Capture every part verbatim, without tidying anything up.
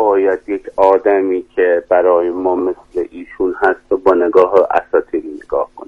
نباید یک آدمی که برای ما مثل ایشون هست و با نگاه اساطیری نگاه کنیم.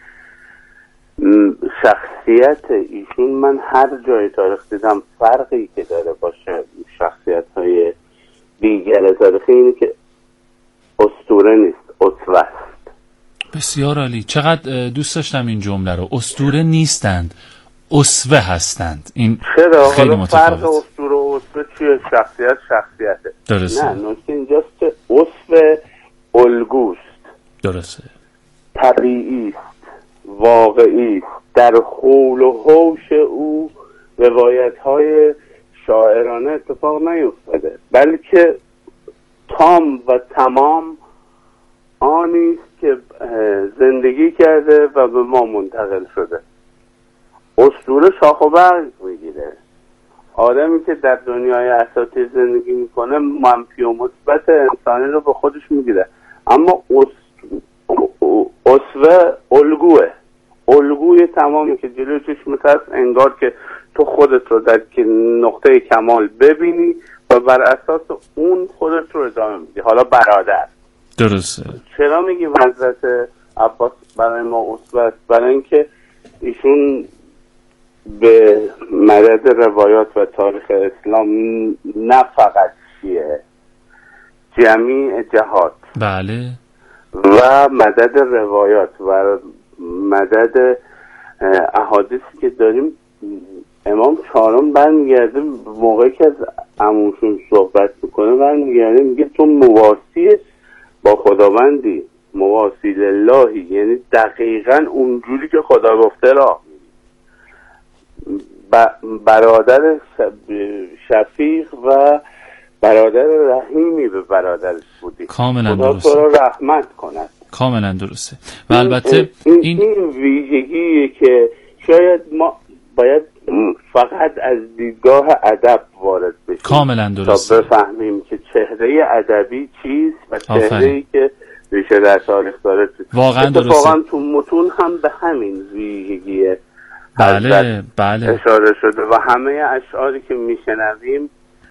شخصیت ایشون من هر جای تاریخ دیدم فرقی که داره باشه شخصیت های دیگر تاریخی اینه که اسطوره نیست، اسوه است. بسیار عالی. چقدر دوست داشتم این جمله رو. اسطوره نیستند، اسوه هستند. این چرا؟ خیلی حالا متفاوت. فرق اسطوره و اسوه چیه؟ شخصیت شخصیته. درسته. نه نکته اینجاست که اسوه الگوست، درسته، طبیعی است، واقعی است. در حول و حوش او روایت های شاعرانه اتفاق نیفتاده، بلکه تام و تمام آنی است که زندگی کرده و به ما منتقل شده. اسطوره شاخ و برگ میگیره. آدمی که در دنیای اساطیر زندگی میکنه منفی و مثبت انسانی رو به خودش میگیره، اما اسوه الگوه، الگوی تمامی که جلوی چشمت هست، انگار که تو خودت رو در نقطه کمال ببینی و بر اساس اون خودت رو ادامه میدی. حالا برادر، درسته. چرا میگیم حضرت عباس برای ما اسوه است؟ برای اینکه ایشون به مدد روایات و تاریخ اسلام نه فقط چیه، جمیع جهات، بله، و مدد روایات و مدد احادیثی که داریم. امام چهارم برمیگرده موقعی که از عموشون صحبت میکنه برمیگرده میگه تو مواسی با خداوندی، مواسی للهی، یعنی دقیقا اونجوری که خدا گفته راه میری. برادر شفیق و برادر رحیمی به برادرش بودی. کاملا خدا درسته. تو را رحمت کند. کاملا درسته. و البته این, این این ویژگیه که شاید ما باید فقط از دیدگاه ادب وارد بشیم. کاملا درسته. تا بفهمیم که چهره ادبی چیست و چهره‌ای که ریشه در تاریخ داره. واقعا درسته. اتفاقا تو متون هم به همین ویژگیه بله بله اشاره شده و همه اشعاری که میشنویم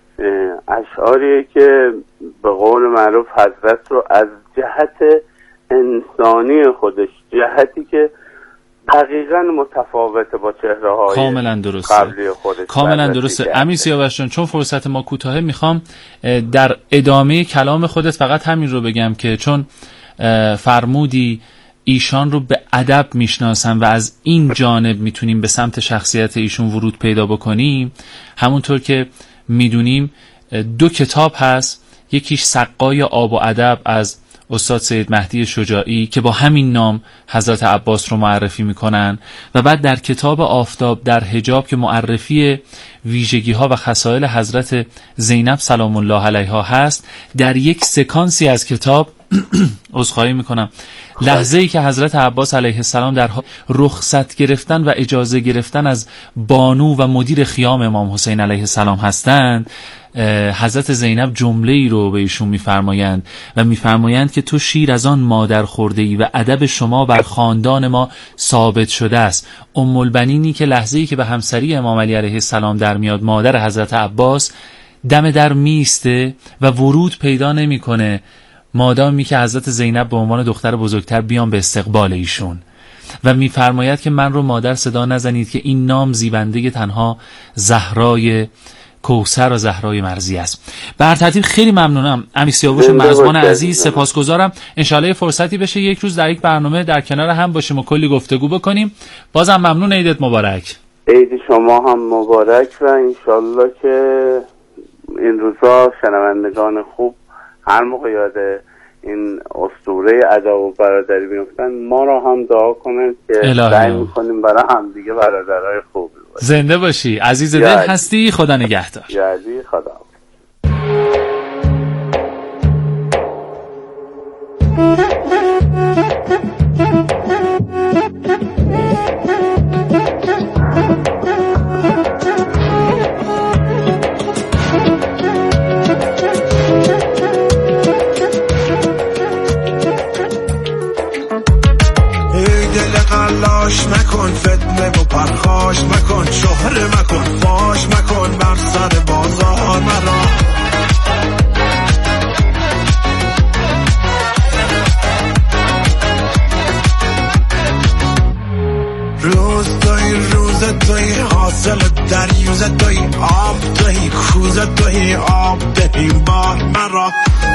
اشعاریه که به قول معروف حضرت رو از جهت انسانی خودش، جهتی که دقیقاً متفاوته با چهره‌های کاملا درسته. قبلی خودش. کاملا درسته. امیر سیاوش جان، چون فرصت ما کوتاهه میخوام در ادامه کلام خودت فقط همین رو بگم که چون فرمودی ایشان رو به ادب میشناسن و از این جانب میتونیم به سمت شخصیت ایشون ورود پیدا بکنیم. همونطور که میدونیم دو کتاب هست، یکیش سقای آب و ادب از استاد سید مهدی شجاعی که با همین نام حضرت عباس رو معرفی میکنن، و بعد در کتاب آفتاب در حجاب که معرفی ویژگی ها و خصایل حضرت زینب سلام الله علیها هست. در یک سکانسی از کتاب عذرخواهی میکنم، لحظه ای که حضرت عباس علیه السلام در رخصت گرفتن و اجازه گرفتن از بانو و مدیر خیام امام حسین علیه السلام هستند، حضرت زینب جمله ای رو به ایشون میفرمایند و میفرمایند که تو شیر از آن مادر خورده ای و ادب شما بر خاندان ما ثابت شده است. ام البنینی که لحظه ای که به همسری امام علی علیه السلام در میاد، مادر حضرت عباس دم در میسته و ورود پیدا نمیکنه مادامی که حضرت زینب به عنوان دختر بزرگتر بیان به استقبال ایشون، و میفرماید که من رو مادر صدا نزنید که این نام زیبنده تنها زهرای کوثر و زهرای مرضی است. بر ترتیب خیلی ممنونم امیر سیاوش مرزبان عزیز، سپاسگزارم. انشالله فرصتی بشه یک روز در یک برنامه در کنار هم باشیم و کلی گفتگو بکنیم. بازم ممنون. عیدت مبارک. عید شما هم مبارک و انشالله که این روزا شنوندگان خوب هر موقع یاد این اسطوره ادب و برادری بیفتن ما را هم دعا کنند که سعی میکنیم برای هم دیگه برادرای خوب باشیم. زنده باشی عزیز دل هستی. خدا نگهدار. یعنی خدا. مکن فتنه و پرخاش مکن، شهره مکن، فاش مکن، بر سر بازار مرا روز توی آب توی کوز توی آب ببین بار مرا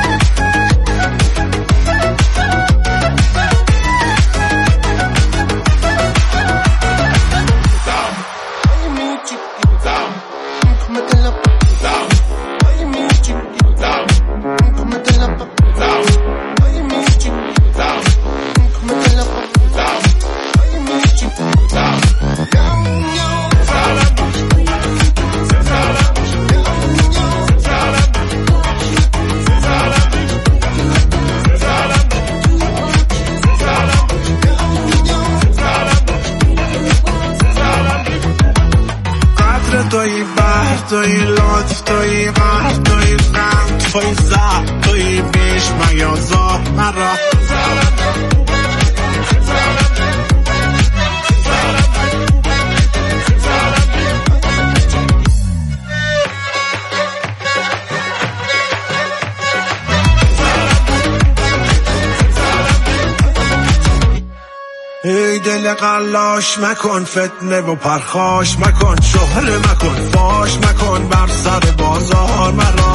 توی بحر توی لطف توی بحر توی غم توی زهر توی بیش میازار مرا ای دل قلاش مکن فتنه و پرخاش مکن شهره مکن فاش مکن بر سر بازار مرا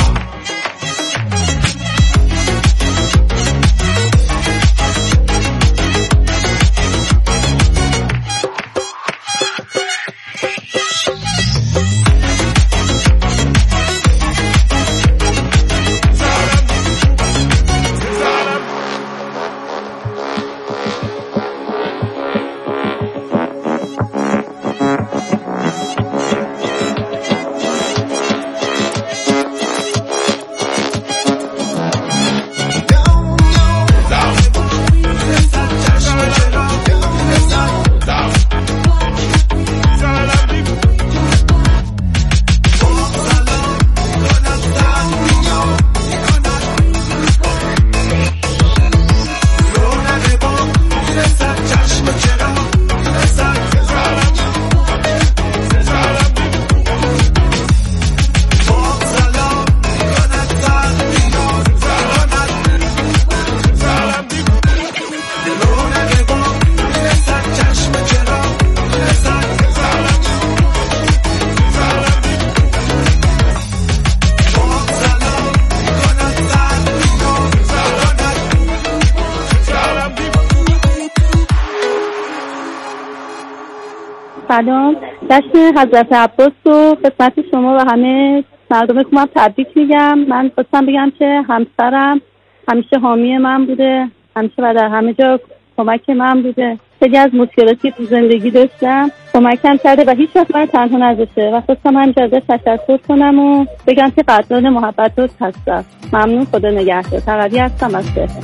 سلام، جشن حضرت عباس رو خدمت شما و همه مردم کومم تبریک میگم. من خواستم بگم که همسرم همیشه حامی من بوده، همیشه و در همه جا کمک من بوده. خیلی از مشکلاتی تو زندگی داشتم کمکم کرده و هیچ وقت من تنها نذاشته و خواستم همینجا ازش تشکر کنم و بگم که قدردان محبتات هستم. ممنون، خدا نگهدار. تقدیر هستم از بهتر.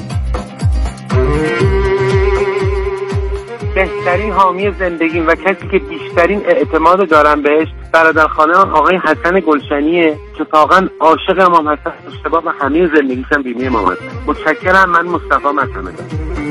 بهترین حامی زندگیم و کسی که بیشترین اعتماد دارم بهش برادر خانه آقای حسن گلشنیه که واقعا عاشق امام حسن اشتباه و همه زندگیشم بیمه امام حسن. متشکرم. من مصطفی مطمئنم.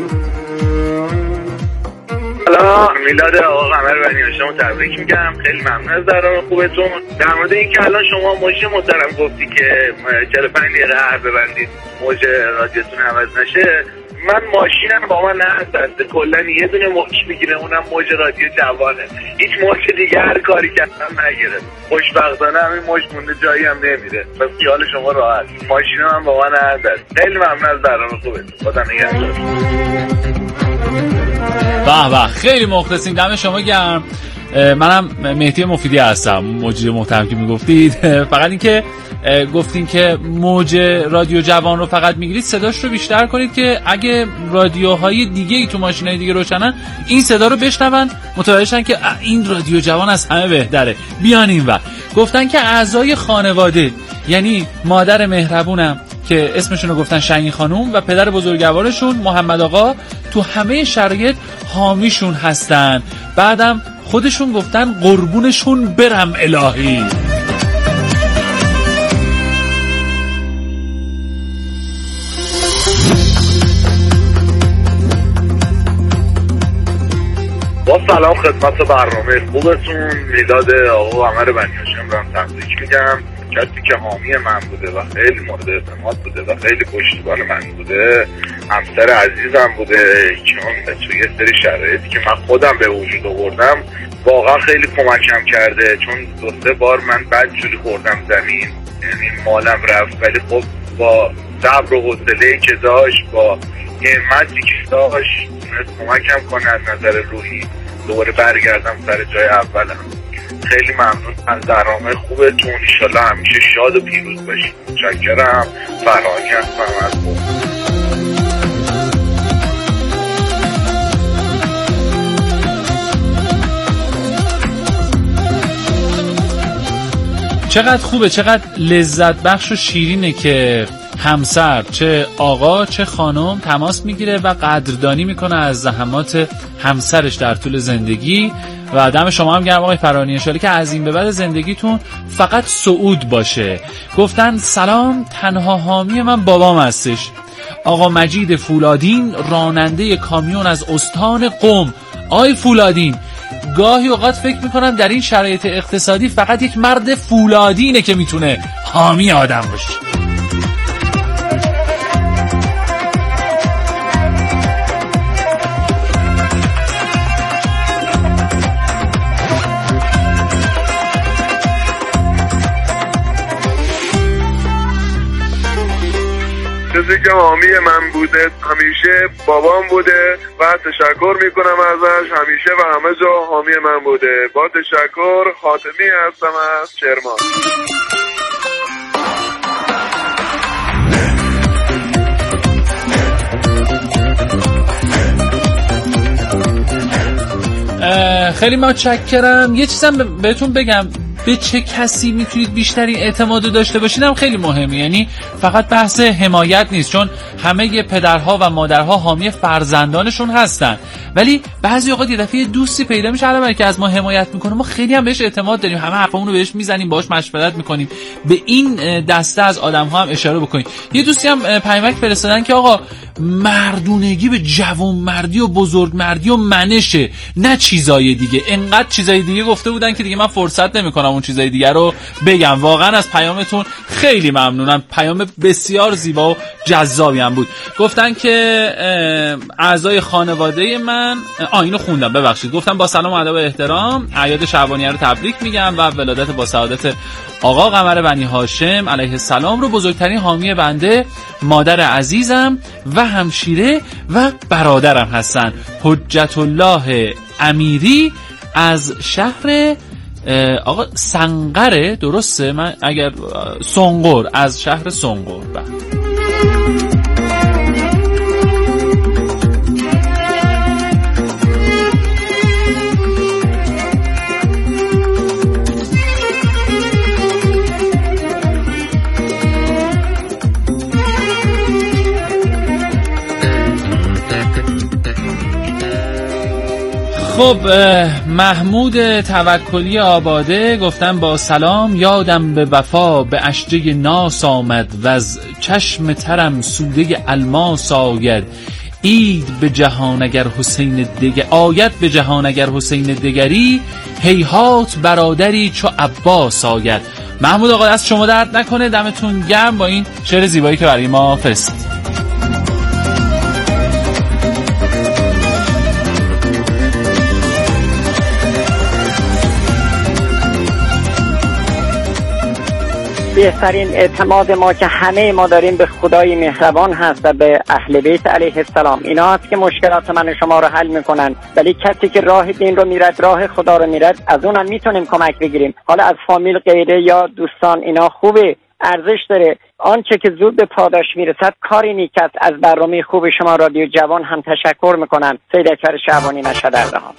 سلام، میلاد آقا قمر بنی هاشم تبریک میگم. خیلی ممنون از درام خوبتون. در مورد اینکه الان شما موج محترم گفتی که چهل و پنج دقیقه حرف ببندید موج رادیوتون عوض نشه، من ماشینم با من نهست، کلا یه دونه موج میگیره، اونم موج رادیو جوانه. هیچ موج دیگه هر کاری کردم نگیره. خوشبختانه همین موج مونده، جایی هم نمیره. پس خیال شما راحت. ماشینم هم با من نهست. خیلی ممنون از درام خوبتون. خدا نگهدار. به به، خیلی مخلصیم، دم شما گرم. منم مهدی مفیدی هستم، مجری محترم که میگفتید. فقط این که گفتین که موج رادیو جوان رو فقط میگیرید، صداش رو بیشتر کنید که اگه رادیوهای دیگه ای تو ماشینای دیگه روشنن این صدا رو بشنون، متوجه شن که این رادیو جوان از همه بهتره، بیان این. و گفتن که اعضای خانواده، یعنی مادر مهربونم که اسمشون رو گفتن شنگی خانوم و پدر بزرگوارشون محمد آقا، تو همه شرایط حامیشون هستن. بعدم خودشون گفتن قربونشون برم الهی. با سلام خدمت برنامه خوبتون، میلاد آقا قمر بنی هاشم رو تبریک میگم. کسی که حامی من بوده و خیلی مورد اعتماد بوده و خیلی پشتیبان من بوده همسر عزیزم بوده، چون توی یه سری شرایطی که من خودم به وجود آوردم واقعا خیلی کمکم کرده، چون دو سه بار من بدجوری خوردم زمین، یعنی مالم رفت، ولی خب با صبر و حوصله‌ای که داشت، با همتی که داشت کمکم کنه از نظر روحی دوباره برگردم سر جای اولم. خیلی ممنون از برنامه خوبتون، انشالله همیشه شاد و پیروز باشید. متشکرم. فرهانی هستم از بود. چقدر خوبه، چقدر لذت بخش و شیرینه که همسر چه آقا چه خانم تماس میگیره و قدردانی میکنه از زحمات همسرش در طول زندگی. و دم شما هم گرم آقای فرانی، ان شاءالله که از این به بعد زندگیتون فقط صعود باشه. گفتن سلام، تنها حامی من بابام هستش، آقا مجید فولادین، راننده کامیون از استان قم. آقای فولادین، گاهی اوقات فکر میکنم در این شرایط اقتصادی فقط یک مرد فولادینه که میتونه حامی آدم باشه. کسی که حامی من بوده همیشه بابام بوده و تشکر میکنم ازش، همیشه و همه جا حامی من بوده. با تشکر، خاتمی هستم از کرمان. خیلی متشکرم. یه چیزم بهتون بگم، به چه کسی میتونید بیشترین اعتماد داشته باشید هم خیلی مهمه. یعنی فقط بحث حمایت نیست، چون همه پدرها و مادرها حامی فرزندانشون هستن، ولی بعضی اوقات یه دفعه دوستی پیدا میشه علاوه که از ما حمایت میکنه، ما خیلی هم بهش اعتماد داریم، همه حرفمون رو بهش میزنیم، باهاش مشورت میکنیم. به این دسته از آدم‌ها هم اشاره بکنید. یه دوستی هم پیامک فرستادن که آقا مردونگی به جوانمردی و بزرگمردی و منشه، نه چیزای دیگه. انقدر چیزای دیگه گفته بودن که دیگه من فرصت نمیکنم اون چیزای دیگه رو بگم. واقعا از پیامتون خیلی ممنونم، پیام بسیار زیبا و جذابی هم بود. گفتن که اعضای خانواده من آ اینو خوندم ببخشید، گفتم با سلام و ادب و احترام اعیاد شعبانیه رو تبریک میگم و ولادت با سعادت آقا قمر بنی هاشم علیه السلام رو بزرگترین حامی بنده مادر عزیزم و همشیره و برادرم هستن. حجت الله امیری از شهر آقا سنقره، درسته؟ من اگر سنقر، از شهر سنقر. خب محمود توکلی آباده گفتن با سلام، یادم به وفا به اشجه ناس آمد و از چشم ترم سوده الماس آید. اید به جهان اگر حسین دگر آید، به جهان اگر حسین دگری، هیهات برادری چو عباس آید. محمود آقا دست شما درد نکنه، دمتون گرم با این شعر زیبایی که برای ما فرستید. بهترین اعتماد ما که همه ما داریم به خدای مهربان هست و به اهل بیت علیه السلام. اینا هست که مشکلات من و شما رو حل میکنن، ولی کسی که راه دین رو میرد، راه خدا رو میرد، از اونم میتونیم کمک بگیریم. حالا از فامیل غیره یا دوستان، اینا خوبه، ارزش داره. آنچه که زود به پاداش میرسد کاری نیک است. از برنامه خوب شما رادیو جوان هم تشکر میکنم. سید اکبر شعبانی، مشهد اردهان.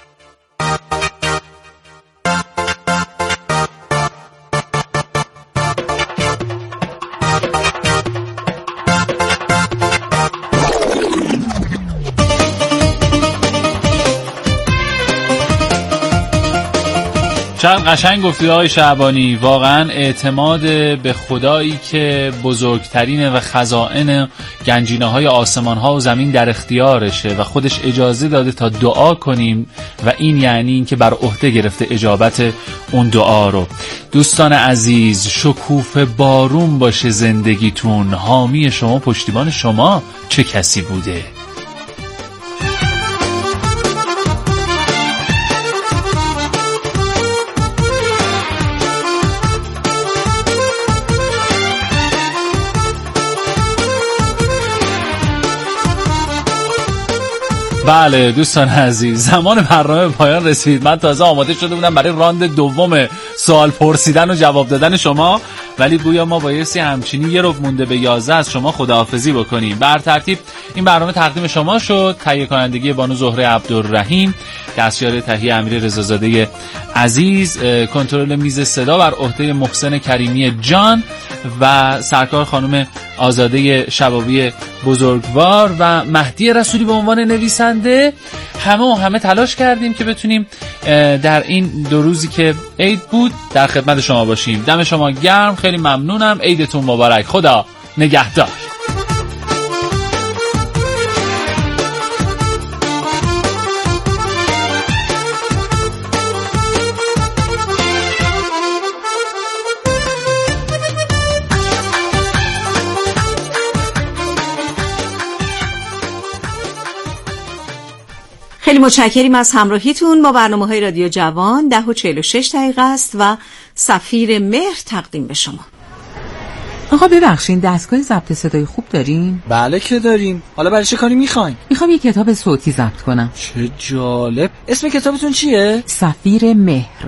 چقدر قشنگ گفتی آقای شعبانی. واقعا اعتماد به خدایی که بزرگترینه و خزائن گنجینه های آسمان ها و زمین در اختیارشه و خودش اجازه داده تا دعا کنیم و این یعنی این که بر عهده گرفته اجابت اون دعا رو. دوستان عزیز، شکوفه بارون باشه زندگیتون. حامی شما، پشتیبان شما چه کسی بوده؟ بله دوستان عزیز، زمان برنامه پایان رسید. من تازه آماده شده بودم برای راند دوم سوال پرسیدن و جواب دادن شما، ولی گویا ما بایستی همچینی یه رو مونده به یازده از شما خداحافظی بکنیم. بر ترتیب این برنامه تقدیم شما شد. تهیه کنندگی بانو زهره عبدالرحیم، دستیار تهیه امیر رضازاده عزیز، کنترل میز صدا بر عهده محسن کریمی جان و سرکار خانم آزاده شبابی بزرگوار و مهدی رسولی به عنوان نویسنده. همه و همه تلاش کردیم که بتونیم در این دو روزی که عید بود در خدمت شما باشیم. دم شما گرم، خیلی ممنونم. عیدتون مبارک. خدا نگهدار. خیلی متشکریم از همراهیتون با برنامه‌های رادیو جوان. ده و چهل و شش دقیقه است و سفیر مهر تقدیم به شما. آقا ببخشین، دستگاه ضبط صدای خوب دارین؟ بله که داریم. حالا برای چه کاری میخواین؟ میخوام یه کتاب صوتی ضبط کنم. چه جالب. اسم کتابتون چیه؟ سفیر مهر.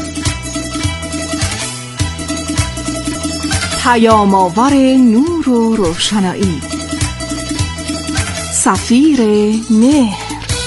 پیام آور نور و روشنایی. سفیر مهر.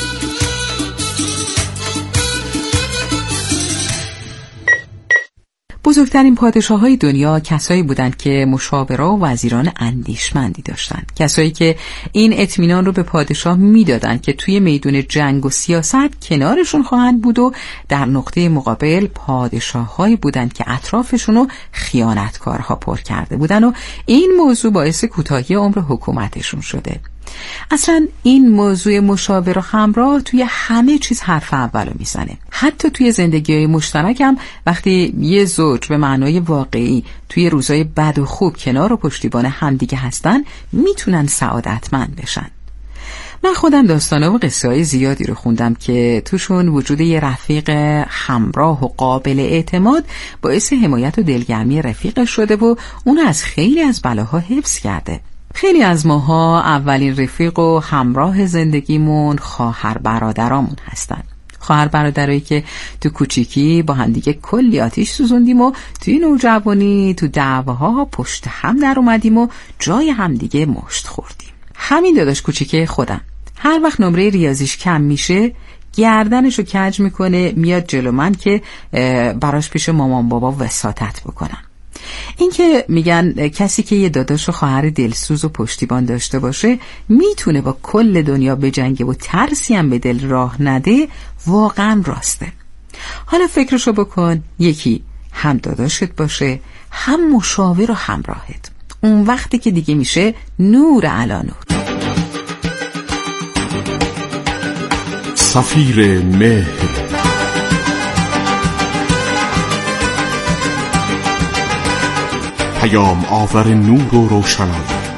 بزرگترین پادشاه‌های دنیا کسایی بودند که مشاورا و وزیران اندیشمندی داشتند. کسایی که این اطمینان رو به پادشاه میدادند که توی میدون جنگ و سیاست کنارشون خواهند بود و در نقطه مقابل پادشاه‌هایی بودند که اطرافشون رو خیانتکارها پر کرده بودن و این موضوع باعث کوتاهی عمر حکومتشون شده. اصلا این موضوع مشاور و همراه توی همه چیز حرف اولو میزنه. حتی توی زندگی‌های مشترک هم وقتی یه زوج به معنای واقعی توی روزای بد و خوب کنار و پشتیبان همدیگه هستن میتونن سعادتمند بشن. من خودم داستانا و قصه های زیادی رو خوندم که توشون وجود یه رفیق همراه و قابل اعتماد باعث حمایت و دلگرمی رفیقش شده و اون از خیلی از بلاها حفظ کرده. خیلی از ماها اولین رفیق و همراه زندگیمون خواهر برادرامون هستن. خواهر برادرایی که تو کوچیکی با همدیگه کلی آتیش سوزوندیم و توی نوجوانی تو دعواها پشت هم در اومدیم و جای همدیگه مشت خوردیم. همین داداش کوچیکه خودم هر وقت نمره ریاضیش کم میشه گردنشو کج میکنه میاد جلو من که براش پیش مامان بابا وساطت بکنم. این که میگن کسی که یه داداش و خواهر دلسوز و پشتیبان داشته باشه میتونه با کل دنیا بجنگه و ترسی هم به دل راه نده، واقعا راسته. حالا فکرشو بکن، یکی هم داداشت باشه هم مشاور و همراهت. اون وقتی که دیگه میشه نور علی نور. سفیر مهر. پیام آور نور و روشنایی.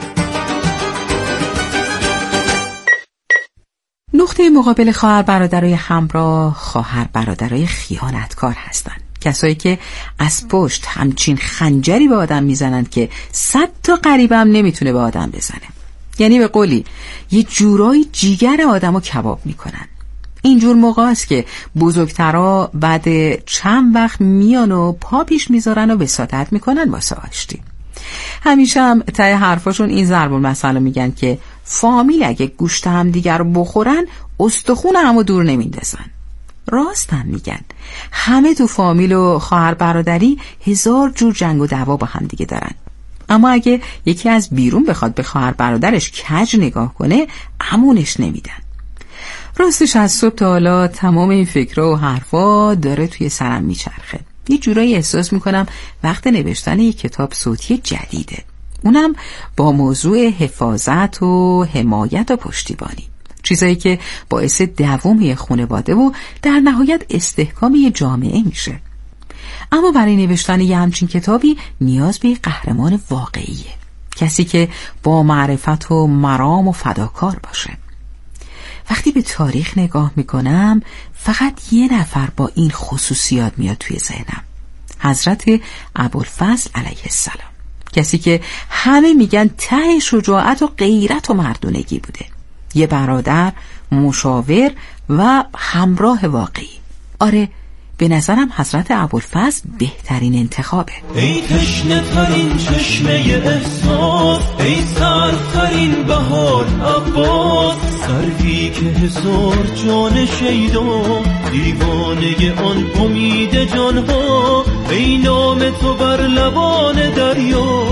نقطه مقابل خواهر برادرای همراه خواهر برادرای خیانتکار هستند. کسایی که از پشت همچین خنجری به آدم میزنند که صد تا غریبه هم نمیتونه به آدم بزنه. یعنی به قولی یه جورایی جیگر آدمو کباب میکنن. اینجور موقع است که بزرگترها بعد چند وقت میان و پا پیش میذارن و وساطت میکنن واسه آشتی. همیشه هم ته حرفاشون این ضرب المثل میگن که فامیل اگه گوشت هم دیگر رو بخورن استخون همو دور نمیندازن. راست هم میگن. همه تو فامیل و خواهر برادری هزار جور جنگ و دعوا با هم دیگه دارن. اما اگه یکی از بیرون بخواد به خواهر برادرش کج نگاه کنه امونش نمیدن. راستش از صبح تا حالا تمام این فکرها و حرفا داره توی سرم میچرخه. یه جورایی احساس میکنم وقت نوشتن یک کتاب صوتی جدیده، اونم با موضوع حفاظت و حمایت و پشتیبانی، چیزایی که باعث دوام یه خانواده و در نهایت استحکام یه جامعه میشه. اما برای نوشتن یه همچین کتابی نیاز به قهرمان واقعیه، کسی که با معرفت و مرام و فداکار باشه. وقتی به تاریخ نگاه میکنم فقط یه نفر با این خصوصیات میاد توی ذهنم، حضرت ابوالفضل علیه السلام، کسی که همه میگن ته شجاعت و غیرت و مردونگی بوده، یه برادر، مشاور و همراه واقعی. آره، به نظرم حضرت ابوالفضل بهترین انتخابه. ای تشنه ترین چشمه احساس، ای سرد ترین بهار عباس، سروی که هزار جان شیدا، دیوانه آن امید جانها، ای نام تو بر لبان دریا.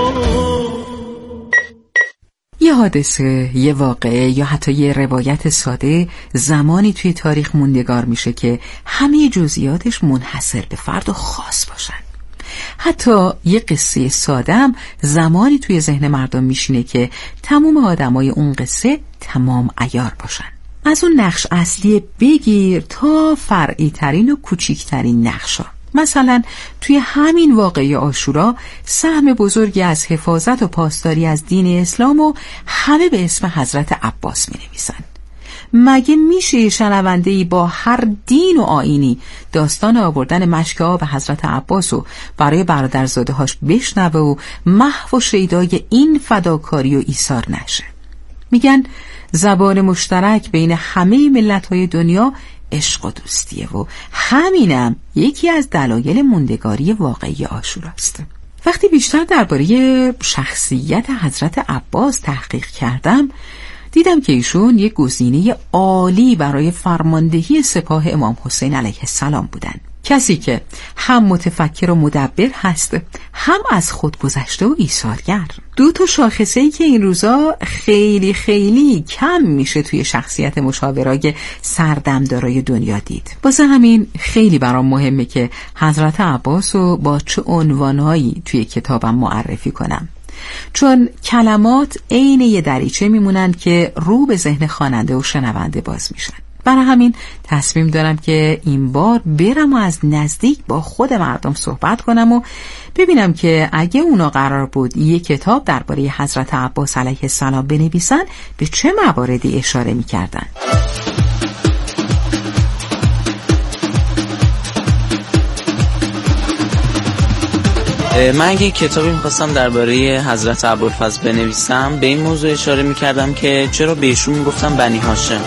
یه حادثه، یه واقعه یا حتی یه روایت ساده زمانی توی تاریخ موندگار میشه که همه جزئیاتش منحصر به فرد و خاص باشن. حتی یه قصه ساده هم زمانی توی ذهن مردم میشینه که تمام آدمای اون قصه تمام عیار باشن. از اون نقش اصلی بگیر تا فرعی ترین و کوچیک ترین نقشا. مثلا توی همین واقعه عاشورا سهم بزرگی از حفاظت و پاسداری از دین اسلام و همه به اسم حضرت عباس می نویسن. مگه میشه شنونده‌ای با هر دین و آیینی داستان آوردن مشک آب حضرت عباس و برای برادرزاده‌هاش بشنوه و محو و شیدای این فداکاری و ایثار نشه؟ میگن زبان مشترک بین همه ملت‌های دنیا عشق و دوستیه و همینم یکی از دلایل موندگاری واقعی عاشوراست. وقتی بیشتر درباره شخصیت حضرت عباس تحقیق کردم دیدم که ایشون یک گزینه عالی برای فرماندهی سپاه امام حسین علیه السلام بودن، کسی که هم متفکر و مدبر هست، هم از خود گذشته و ایثارگر. دو تا شاخصه‌ای که این روزا خیلی خیلی کم میشه توی شخصیت مشاورای سردمدارای دنیا دید. واسه همین خیلی برام مهمه که حضرت عباس رو با چه عنوانهایی توی کتابم معرفی کنم، چون کلمات عین یه دریچه میمونن که رو به ذهن خواننده و شنونده باز میشن. برای همین تصمیم دارم که این بار برم و از نزدیک با خود مردم صحبت کنم و ببینم که اگه اونا قرار بود یک کتاب درباره حضرت عباس علیه السلام بنویسن به چه مواردی اشاره میکردن. من اگه کتابی میخواستم درباره حضرت ابوالفضل بنویسم به این موضوع اشاره میکردم که چرا بهشون میگفتم بنی هاشم.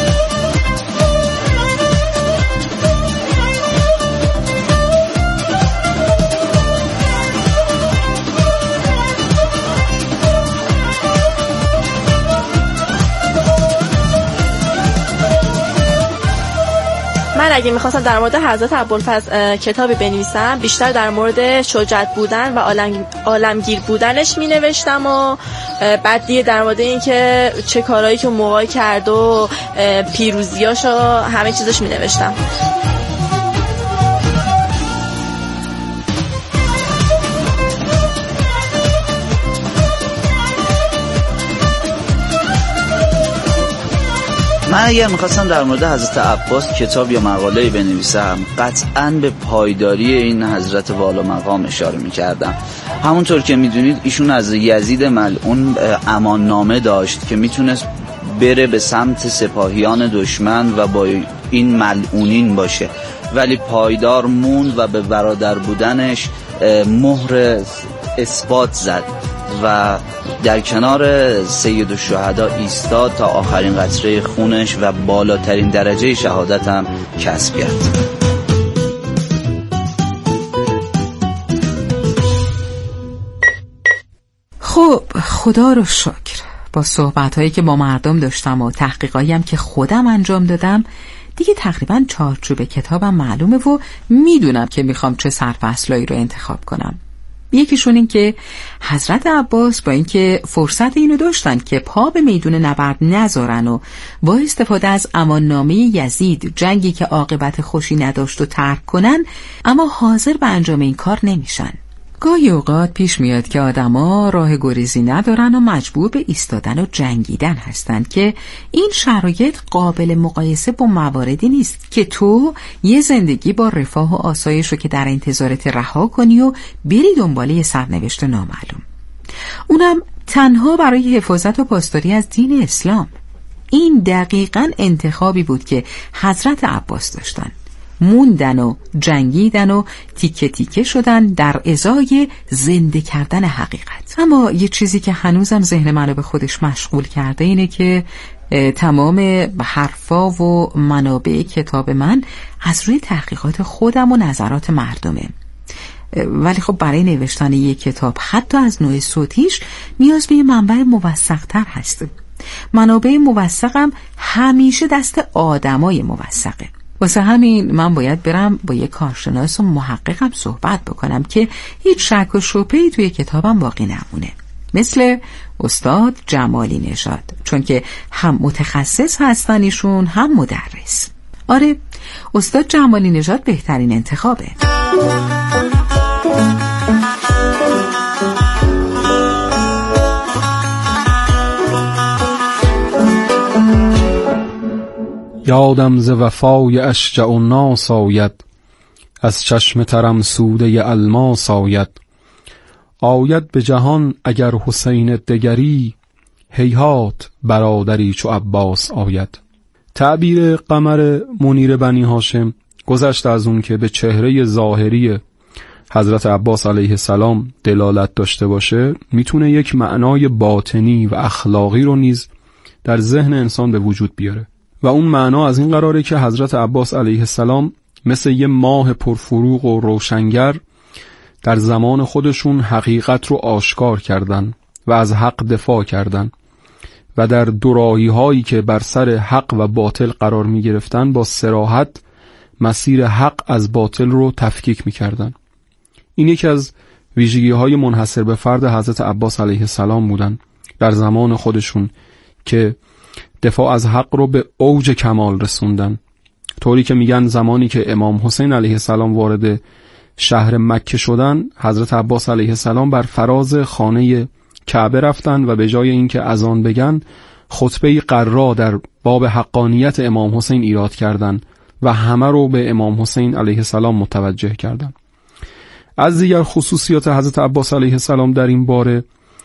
من اگه میخواستم در مورد حضرت ابوالفضل کتابی بنویسم بیشتر در مورد شجاعت بودن و عالم عالمگیر بودنش مینوشتم و بعد دیگه در مورد این که چه کارهایی که موقع کرد و پیروزیاش و همه چیزش مینوشتم. من اگر میخواستم در مورد حضرت عباس کتاب یا مقاله‌ای بنویسم قطعاً به پایداری این حضرت والا مقام اشاره میکردم. همونطور که میدونید ایشون از یزید ملعون امان نامه داشت که میتونست بره به سمت سپاهیان دشمن و با این ملعونین باشه، ولی پایدار موند و به برادر بودنش مهر اثبات زد و در کنار سید الشهدا ایستاد تا آخرین قطره خونش و بالاترین درجه شهادت هم کسب کرد. خب خدا رو شکر با صحبت‌هایی که با مردم داشتم و تحقیقایی هم که خودم انجام دادم دیگه تقریبا چارچوب کتابم معلومه و میدونم که میخوام چه سرفصلایی رو انتخاب کنم. یکیشون این که حضرت عباس با اینکه فرصت اینو داشتن که پا به میدون نبرد نذارن و با استفاده از اماننامه یزید جنگی که عاقبت خوشی نداشت و ترک کنن، اما حاضر به انجام این کار نمیشن. گاهی اوقات پیش میاد که آدما راه گریزی ندارن و مجبور به ایستادن و جنگیدن هستن که این شرایط قابل مقایسه با مواردی نیست که تو یه زندگی با رفاه و آسایش رو که در انتظارت رها کنی و بری دنباله یه سرنوشت نامعلوم، اونم تنها برای حفاظت و پاسداری از دین اسلام. این دقیقاً انتخابی بود که حضرت عباس داشتن، موندن و جنگیدن و تیکه تیکه شدن در ازای زنده کردن حقیقت. اما یه چیزی که هنوزم ذهن منو به خودش مشغول کرده اینه که تمام حرفا و منابع کتاب من از روی تحقیقات خودم و نظرات مردمه، ولی خب برای نوشتن یک کتاب حتی از نوع صوتیش نیاز به یه منبع موثق‌تر هست. منابع موثقم همیشه دست آدمای موثقه. واسه همین من باید برم با یک کارشناس و محققم صحبت بکنم که هیچ شک و شبهه‌ای توی کتابم باقی نمونه، مثل استاد جمالی نژاد، چون که هم متخصص هستن ایشون هم مدرس. آره، استاد جمالی نژاد بهترین انتخابه. یادم ز وفای اشجع الناس آید، از چشم ترم سوده الماس آید. آید به جهان اگر حسین دگری، هیهات برادری چو عباس آید. تعبیر قمر منیر بنی هاشم گذشت از اون که به چهره ظاهری حضرت عباس علیه السلام دلالت داشته باشه، میتونه یک معنای باطنی و اخلاقی رو نیز در ذهن انسان به وجود بیاره. و اون معنا از این قراره که حضرت عباس علیه السلام مثل یه ماه پرفروغ و روشنگر در زمان خودشون حقیقت رو آشکار کردن و از حق دفاع کردن و در دوراهی هایی که بر سر حق و باطل قرار می گرفتن با صراحت مسیر حق از باطل رو تفکیک می کردن. این یکی از ویژگی های منحصر به فرد حضرت عباس علیه السلام بودن در زمان خودشون که دفاع از حق رو به اوج کمال رسوندن، طوری که میگن زمانی که امام حسین علیه السلام وارد شهر مکه شدن، حضرت عباس علیه السلام بر فراز خانه کعبه رفتن و به جای اینکه اذان بگن خطبه قرا در باب حقانیت امام حسین ایراد کردن و همه رو به امام حسین علیه السلام متوجه کردن. از دیگر خصوصیات حضرت عباس علیه السلام در این باره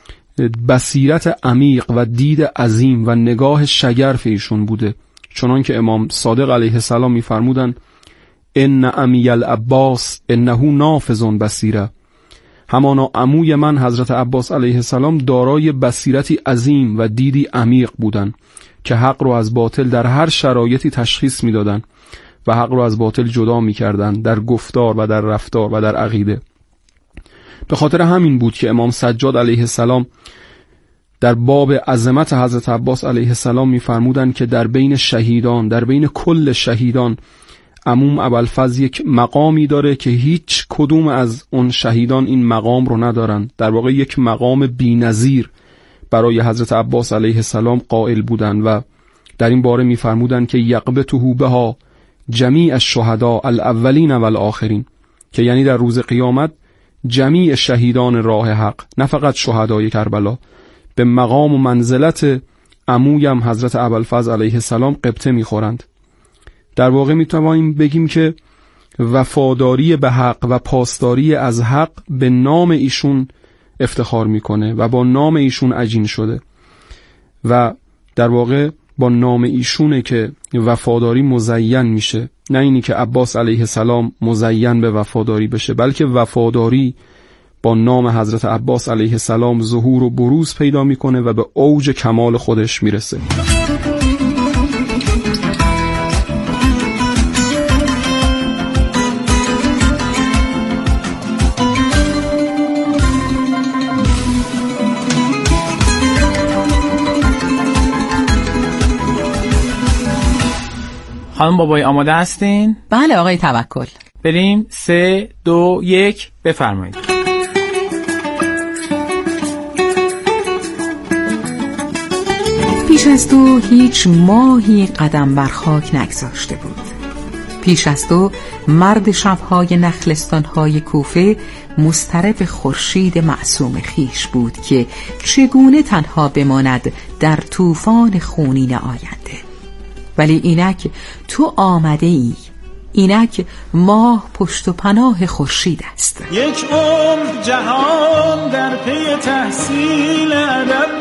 بصیرت عمیق و دید عظیم و نگاه شگرف ایشون بوده، چنان که امام صادق علیه السلام می‌فرمودند ان عمی العباس انه نافذ بصیره. همانا عموی من حضرت عباس علیه السلام دارای بصیرتی عظیم و دیدی عمیق بودند که حق رو از باطل در هر شرایطی تشخیص میدادن و حق رو از باطل جدا میکردن در گفتار و در رفتار و در عقیده. به خاطر همین بود که امام سجاد علیه السلام در باب عظمت حضرت عباس علیه السلام می‌فرمودند که در بین شهیدان، در بین کل شهیدان، عموم ابوالفضل یک مقامی داره که هیچ کدوم از اون شهیدان این مقام رو ندارن. در واقع یک مقام بی‌نظیر برای حضرت عباس علیه السلام قائل بودند و در این باره می‌فرمودند که یقبته بها جمیع الشهداء الاولین و الاخرین، که یعنی در روز قیامت جمیع شهیدان راه حق، نه فقط شهدای کربلا، به مقام و منزلت عمویم حضرت ابوالفضل علیه السلام غبطه می‌خورند. در واقع میتوانیم بگیم که وفاداری به حق و پاسداری از حق به نام ایشون افتخار میکنه و با نام ایشون عجین شده و در واقع با نام ایشونه که وفاداری مزین میشه، نه اینی که عباس علیه السلام مزین به وفاداری بشه، بلکه وفاداری با نام حضرت عباس علیه السلام ظهور و بروز پیدا میکنه و به اوج کمال خودش میرسه. خانم بابایی آماده هستین؟ بله آقای توکل. بریم. سه دو یک بفرمایید. پیش از تو هیچ ماهی قدم بر خاک نگذاشته بود. پیش از تو مرد شبهای نخلستانهای کوفه مضطرب خورشید معصوم خیش بود که چگونه تنها بماند در طوفان خونین آینده. ولی اینک تو آمده ای، اینک ماه پشت و پناه خورشید است. یک عمر جهان در پی تحصیل ادب